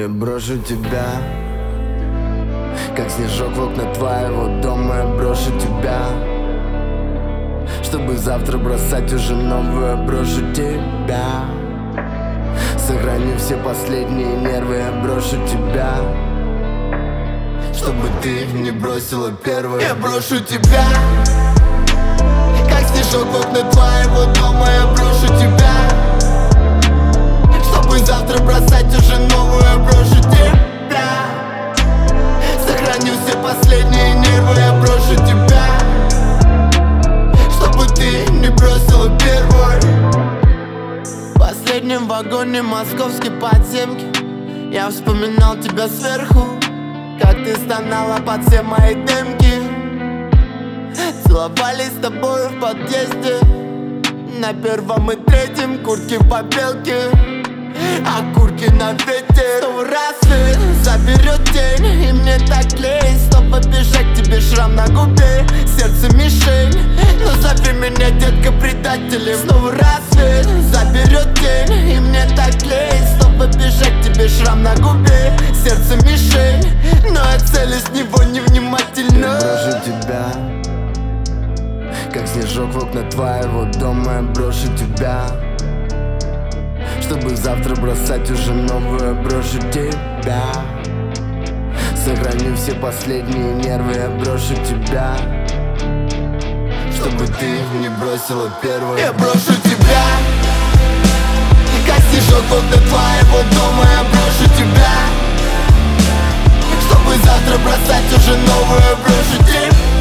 Я брошу тебя, как снежок в окна твоего дома. Я брошу тебя, чтобы завтра бросать уже новую. Я брошу тебя, сохраню все последние нервы. Я брошу тебя, чтобы ты не бросила первую. Я брошу тебя, как снежок в окна твоего дома. Я брошу тебя, чтобы завтра бросать уже новую. Я брошу тебя, сохраню все последние нервы. Я брошу тебя, чтобы ты не бросила первой. В последнем вагоне московской подземки я вспоминал тебя сверху, как ты стонала под все мои демки. Целовались с тобой в подъезде, на первом и третьем, куртки в побелке, окурки на ветер. Снова рассвет заберет день, и мне так лень снова бежать к тебе, шрам на губе, сердце мишень. Но зови меня, детка, предателем. Снова рассвет заберет день, и мне так лень снова бежать к тебе, шрам на губе, сердце мишень. Но я целюсь в него невнимательно. Я брошу тебя, как снежок в окна твоего дома. Я брошу тебя, чтобы завтра бросать уже новую. Я брошу тебя, сохраню все последние нервы. Я брошу тебя, чтобы ты не бросила первую. Я брошу тебя, как снежок в окна твоего дома. Я брошу тебя, чтобы завтра бросать уже новую. Я брошу тебя,